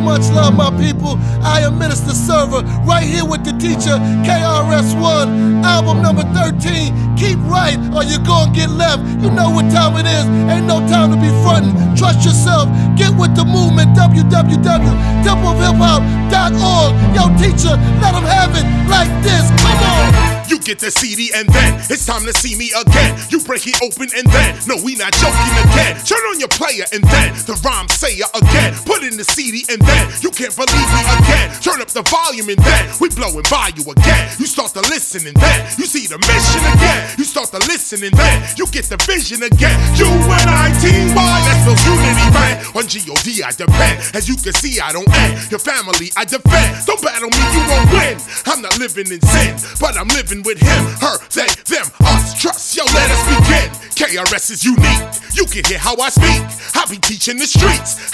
much love, my people. I am Minister Server, right here with the teacher, KRS-One, album number 13. Keep right or you're gonna get left. You know what time it is. Ain't no time to be frontin'. Trust yourself. Get with the movement. www.templeofhiphop.org. Yo, teacher, let them have it like this. Come on. You get the CD and then it's time to see me again. You break it open and then, no, we not joking again. Turn on your player and then the rhyme sayer again. Put in the CD and then you can't believe me again. Turn up the volume and then we blowing by you again. You start to listen and then you see the mission again. You start to listen and then you get the vision again. UNITY, that spells unity, man. On G-O-D I depend. As you can see I don't end. Your family I defend. Don't battle me, you won't win. I'm not living in sin, but I'm living with him, her, they, them, us, trust, yo, let us begin. KRS is unique, you can hear how I speak. I be teaching the streets,